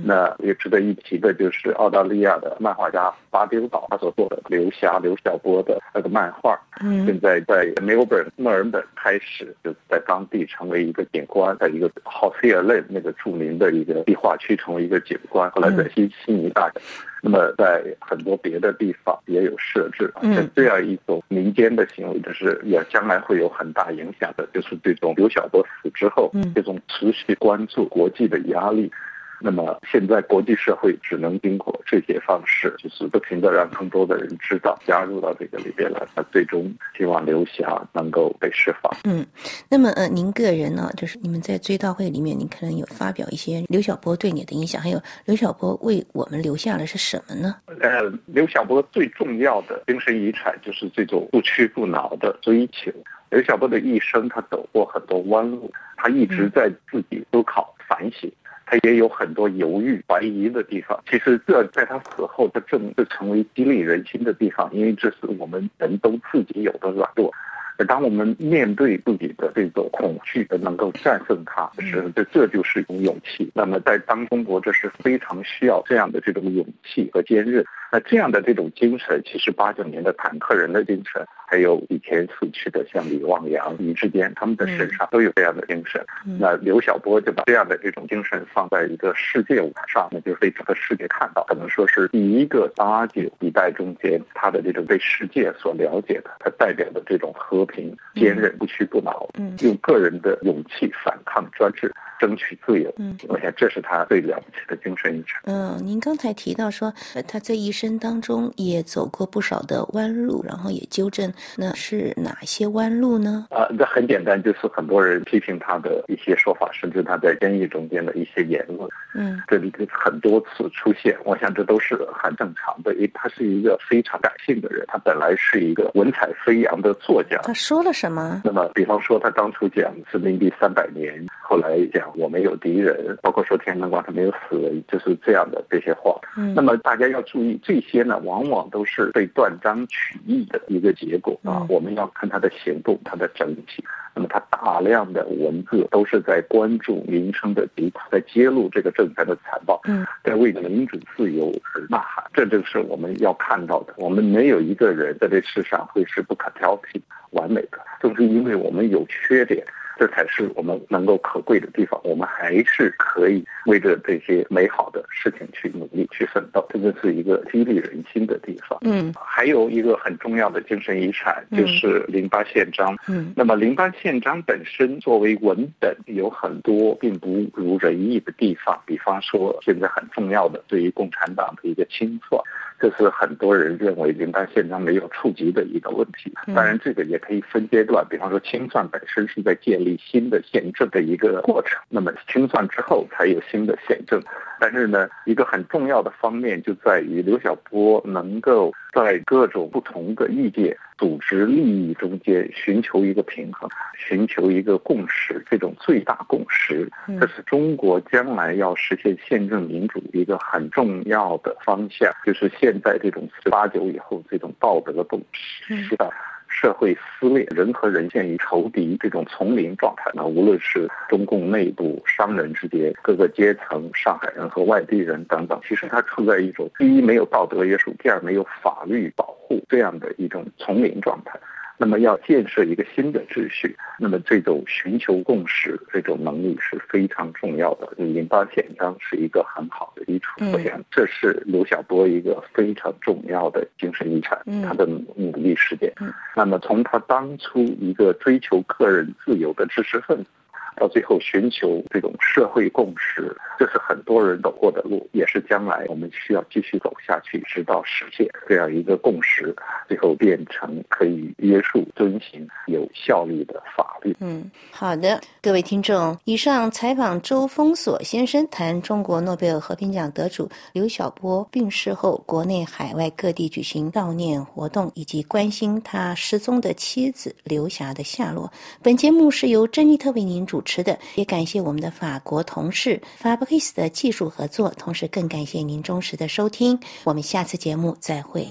那也值得一提的就是澳大利亚的漫画家巴丢岛他所做的刘晓波的那个漫画，现在在墨尔本开始就在当地成为一个景观，在一个豪菲尔勒那个著名的一个壁画区成为一个景观，后来在悉尼大展。那么在很多别的地方也有设置，这样一种民间的行为，就是也将来会有很大影响的，就是这种刘晓波死之后，这种持续关注国际的压力。那么现在国际社会只能经过这些方式，就是不停地让更多的人知道，加入到这个里边来，那最终希望刘霞能够被释放。 那么您个人呢，就是你们在追悼会里面，您可能有发表一些刘晓波对你的影响，还有刘晓波为我们留下了是什么呢？ 刘晓波最重要的精神遗产就是这种不屈不挠的追求。刘晓波的一生，他走过很多弯路，他一直在自己思考反省。他也有很多犹豫怀疑的地方，其实这在他死后，他正是成为激励人心的地方，因为这是我们人都自己有的软弱。而当我们面对自己的这种恐惧的能够战胜它的时候，这就是一种勇气。那么在当中国，这是非常需要这样的这种勇气和坚韧。那这样的这种精神，其实89年的坦克人的精神，还有以前死去的像李望洋、俞志坚，他们的身上都有这样的精神。那刘晓波就把这样的这种精神放在一个世界舞台上，那就是被整个世界看到，可能说是第一个89一代中间他的这种被世界所了解的，他代表的这种和平、坚韧、不屈不挠，用个人的勇气反抗专制，争取自由。我想这是他最了不起的精神遗产。 您刚才提到说他这一生当中也走过不少的弯路，然后也纠正，那是哪些弯路呢？ 这很简单，就是很多人批评他的一些说法，甚至他在监狱中间的一些言论，这里很多次出现，我想这都是很正常的，因为他是一个非常感性的人，他本来是一个文采飞扬的作家。 他说了什么？ 那么比方说他当初讲殖民地300年，后来讲我没有敌人，包括说天安门广场没有死人，就是这样的这些话。那么大家要注意，这些呢往往都是被断章取义的一个结果我们要看他的行动，他的整体。那么他大量的文字都是在关注民生的疾苦，在揭露这个政权的残暴，在为民主自由而呐喊，这就是我们要看到的。我们没有一个人在这世上会是不可挑剔、完美的，正是因为我们有缺点，这才是我们能够可贵的地方。我们还是可以为着这些美好的事情去努力、去奋斗，这就是一个激励人心的地方。还有一个很重要的精神遗产就是08宪章。那么08宪章本身作为文本有很多并不如人意的地方，比方说现在很重要的对于共产党的一个清算，这是很多人认为08宪章没有触及的一个问题。当然这个也可以分阶段，比方说清算本身是在建立新的宪政的一个过程，那么清算之后才有新的宪政。但是呢，一个很重要的方面就在于刘晓波能够在各种不同的意见、组织利益中间寻求一个平衡，寻求一个共识，这种最大共识，这是中国将来要实现宪政民主一个很重要的方向，就是现在这种89以后这种道德共识时代。社会撕裂，人和人陷于仇敌这种丛林状态呢，无论是中共内部、商人之间、各个阶层、上海人和外地人等等，其实它处在一种第一没有道德约束，第二没有法律保护这样的一种丛林状态。那么要建设一个新的秩序，那么这种寻求共识这种能力是非常重要的。08宪章是一个很好的基础，我想这是刘晓波一个非常重要的精神遗产，他的努力实践。那么从他当初一个追求个人自由的知识分子，到最后寻求这种社会共识，这是很多人走过的路，也是将来我们需要继续走下去，直到实现这样一个共识，最后变成可以约束、遵行、有效力的法律。 好的，各位听众，以上采访周峰锁先生谈中国诺贝尔和平奖得主刘晓波病逝后，国内海外各地举行悼念活动，以及关心他失踪的妻子刘霞的下落。本节目是由珍妮特为您主持的，也感谢我们的法国同事 Fabrice 的技术合作，同时更感谢您忠实的收听。我们下次节目再会。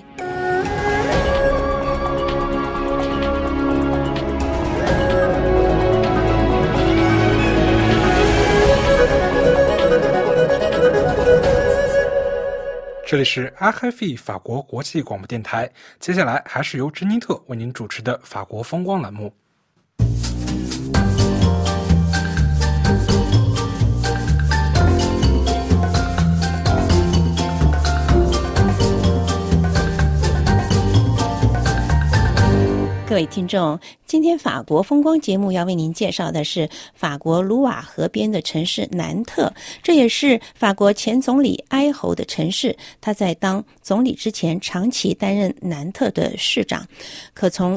这里是 RFI 法国国际广播电台，接下来还是由珍妮特为您主持的法国风光栏目。 各位听众，今天法国风光节目要为您介绍的是法国卢瓦河边的城市南特，这也是法国前总理埃侯的城市。他在当总理之前长期担任南特的市长。可从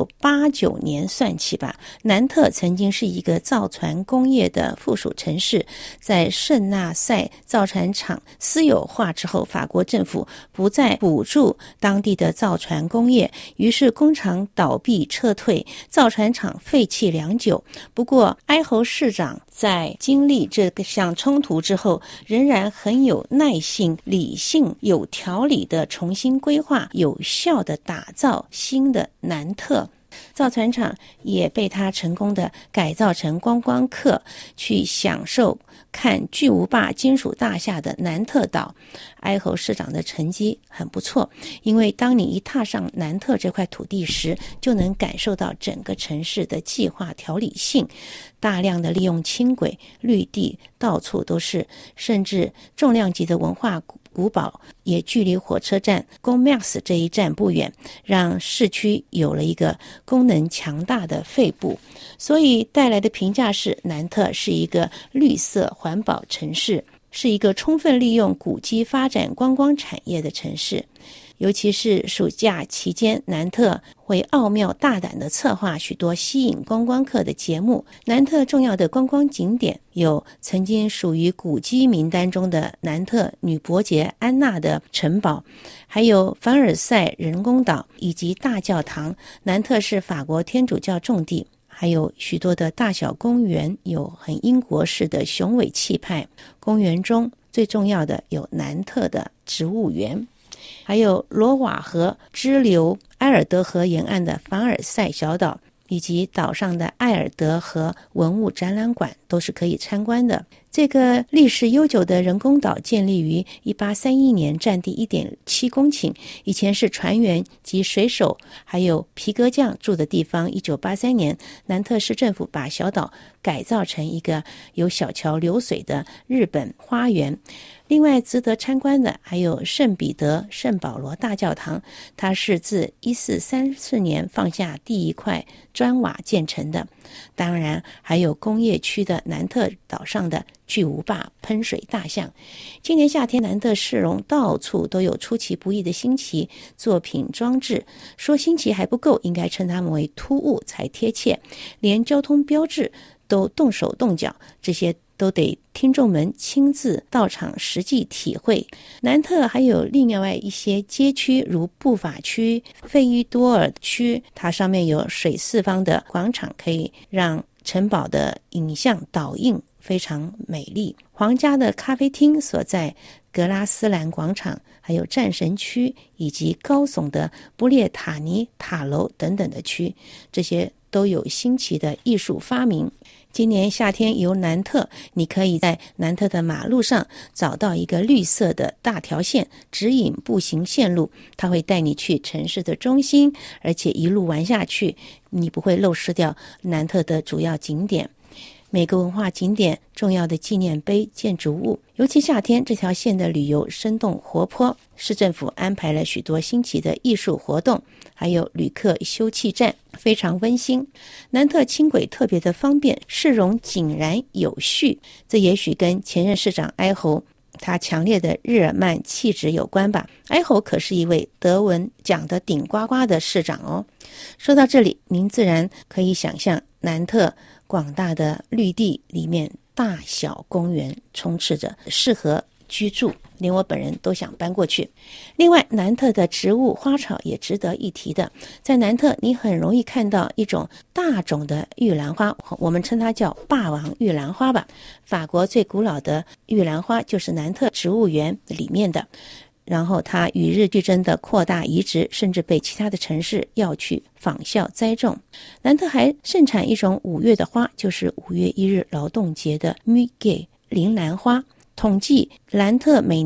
1989年算起吧，南特曾经是一个造船工业的附属城市。在圣纳塞造船厂私有化之后，法国政府不再补助当地的造船工业，于是工厂倒闭撤退，造船厂废弃良久。不过埃侯市长在经历这项冲突之后，仍然很有耐性、理性、有条理的重新规划，有效的打造新的南特。造船厂也被他成功的改造成观光客去享受看巨无霸金属大厦的南特岛。埃侯市长的成绩很不错，因为当你一踏上南特这块土地时，就能感受到整个城市的计划条理性，大量的利用轻轨、绿地，到处都是，甚至重量级的文化古堡也距离火车站 Commerce 这一站不远，让市区有了一个功能强大的肺部。所以带来的评价是，南特是一个绿色环保城市，是一个充分利用古迹发展观光产业的城市。尤其是暑假期间，南特会奥妙大胆地策划许多吸引观光客的节目。南特重要的观光景点有曾经属于古迹名单中的南特女伯爵安娜的城堡，还有凡尔赛人工岛以及大教堂。南特是法国天主教重地，还有许多的大小公园，有很英国式的雄伟气派。公园中最重要的有南特的植物园，还有罗瓦河支流埃尔德河沿岸的凡尔赛小岛，以及岛上的埃尔德河文物展览馆都是可以参观的。这个历史悠久的人工岛建立于1831年，占地 1.7 公顷，以前是船员及水手还有皮革匠住的地方。1983年，南特市政府把小岛改造成一个有小桥流水的日本花园。另外值得参观的还有圣彼得圣保罗大教堂，它是自1434年放下第一块砖瓦建成的。当然还有工业区的南特岛上的巨无霸喷水大象。今年夏天，南特市容到处都有出其不意的新奇作品装置，说新奇还不够，应该称它们为突兀才贴切。连交通标志都动手动脚，这些都得听众们亲自到场实际体会。南特还有另外一些街区，如布法区、费伊多尔区，它上面有水四方的广场，可以让城堡的影像导映非常美丽。皇家的咖啡厅所在格拉斯兰广场，还有战神区以及高耸的布列塔尼塔楼等等的区，这些都有新奇的艺术发明。今年夏天游南特，你可以在南特的马路上找到一个绿色的大条线指引步行线路，它会带你去城市的中心，而且一路玩下去，你不会漏失掉南特的主要景点。每个文化景点、重要的纪念碑、建筑物，尤其夏天这条线的旅游生动活泼，市政府安排了许多新奇的艺术活动，还有旅客休憩站，非常温馨。南特轻轨特别的方便，市容井然有序，这也许跟前任市长埃侯他强烈的日耳曼气质有关吧。埃侯可是一位德文讲得顶呱呱的市长哦。说到这里，您自然可以想象南特广大的绿地里面，大小公园充斥着，适合居住，连我本人都想搬过去。另外，南特的植物花草也值得一提的。在南特，你很容易看到一种大种的玉兰花，我们称它叫霸王玉兰花吧。法国最古老的玉兰花就是南特植物园里面的，然后它与日俱增的扩大移植，甚至被其他的城市要去仿效栽种。南特还盛产一种5月的花，就是5月1日劳动节的 Muguet 铃兰花。统计南特每年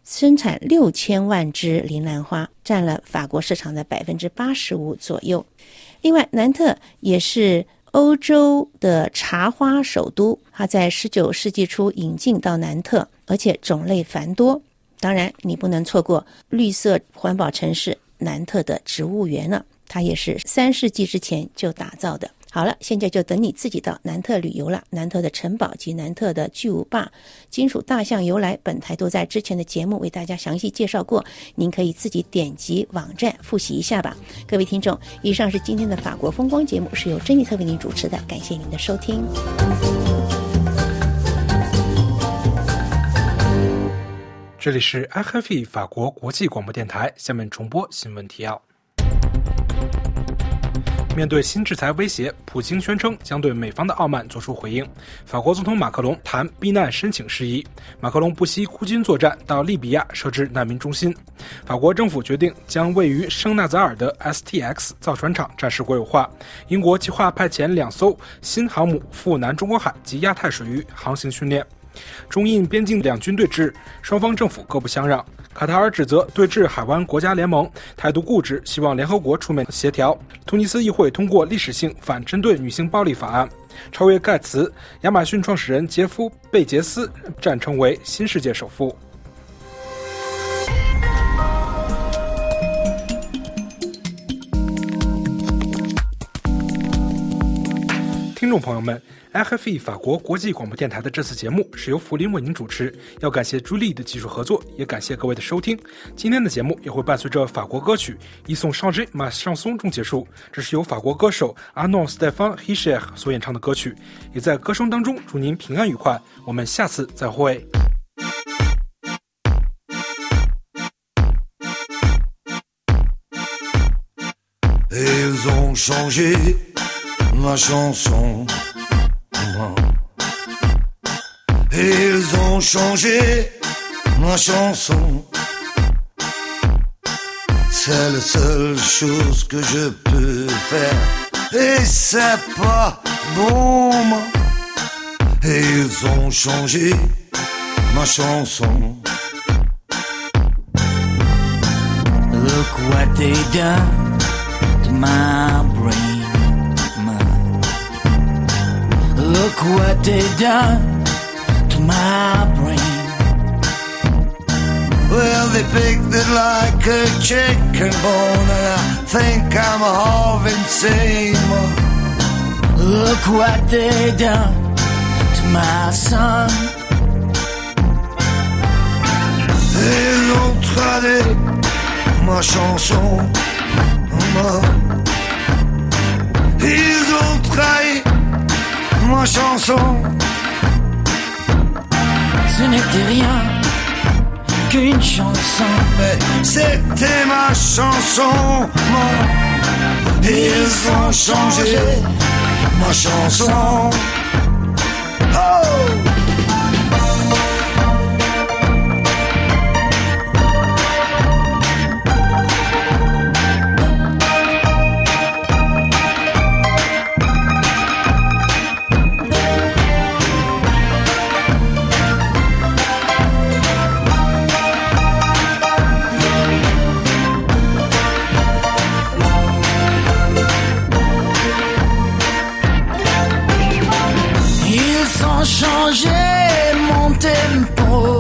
生产6000万支铃兰花，占了法国市场的85%左右。另外，南特也是欧洲的茶花首都，它在19世纪初引进到南特，而且种类繁多。当然，你不能错过绿色环保城市南特的植物园了，它也是3世纪之前就打造的。好了，现在就等你自己到南特旅游了。南特的城堡及南特的巨无霸金属大象由来，本台都在之前的节目为大家详细介绍过，您可以自己点击网站复习一下吧。各位听众，以上是今天的法国风光节目，是由珍妮特为您主持的，感谢您的收听。 这里是 RFI 法国国际广播电台，下面重播新闻提要。面对新制裁威胁，普京宣称将对美方的傲慢作出回应。法国总统马克龙谈避难申请事宜，马克龙不惜孤军作战到利比亚设置难民中心。法国政府决定将位于圣纳扎尔的 STX 造船厂暂时国有化。英国计划派遣2艘新航母赴南中国海及亚太水域航行训练。中印边境两军对峙，双方政府各不相让。卡塔尔指责对峙海湾国家联盟态度固执，希望联合国出面协调。突尼斯议会通过历史性反针对女性暴力法案。超越盖茨，亚马逊创始人杰夫·贝杰斯战成为新世界首富。听众朋友们，RFI 法国国际广播电台的这次节目是由福林为您主持，要感谢朱莉的技术合作，也感谢各位的收听。今天的节目也会伴随着法国歌曲《Ils sont changés ma chanson》中结束，这是由法国歌手阿诺·斯蒂芬·希舍尔所演唱的歌曲，也在歌声当中祝您平安愉快。我们下次再会。 Ils ont changé ma chanson. Ils ont changé ma chanson. C'est la seule chose que je peux faire. Et c'est pas bon. Ils ont changé ma chanson. Look what they done to my brain. Look what they done to my brain. Well, they picked it like a chicken bone, and I think I'm half insane. Look what they done to my son. Ils ont traduit ma chanson. Ils ont trahi ma chanson. Ce n'était rien qu'une chanson, mais c'était ma chanson. Ils ont changé ma chanson. Oh! Changer mon tempo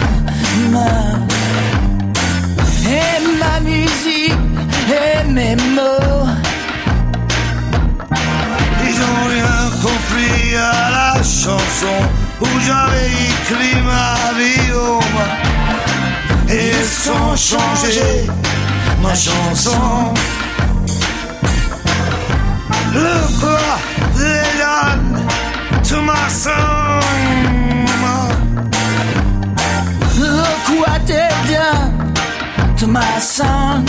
et ma musique et mes mots. Ils ont rien compris à la chanson où j'avais écrit ma vie. Ils ont changé ma chanson. Le quoi les donne to my son. Look what they done to my son.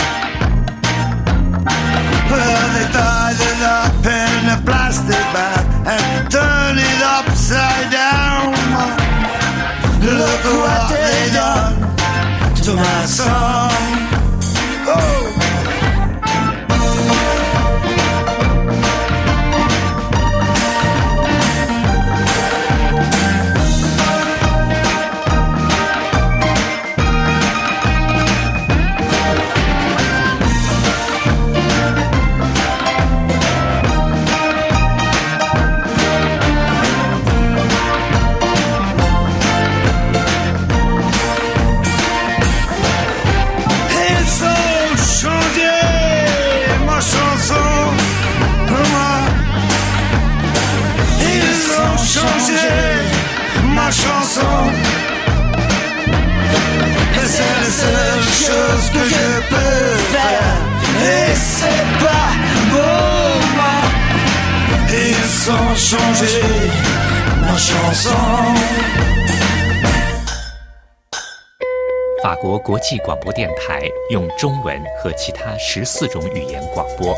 Well, they tied it up in a plastic bag and turned it upside down. Look what they done to my son. Oh! ma chanson. Et c'est la seule chose que je peux faire. Et c'est pas beau, moi. Ils ont changé ma chanson. 法国国际广播电台用中文和其他14种语言广播。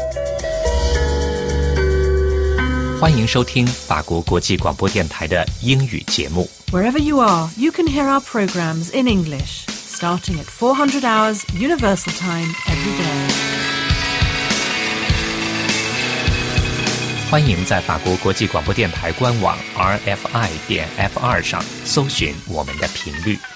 欢迎收听法国国际广播电台的英语节目。 Wherever you are, you can hear our programs in English, starting at 400 hours Universal Time every day. 欢迎在法国国际广播电台官网 RFI.F2 上搜寻我们的频率。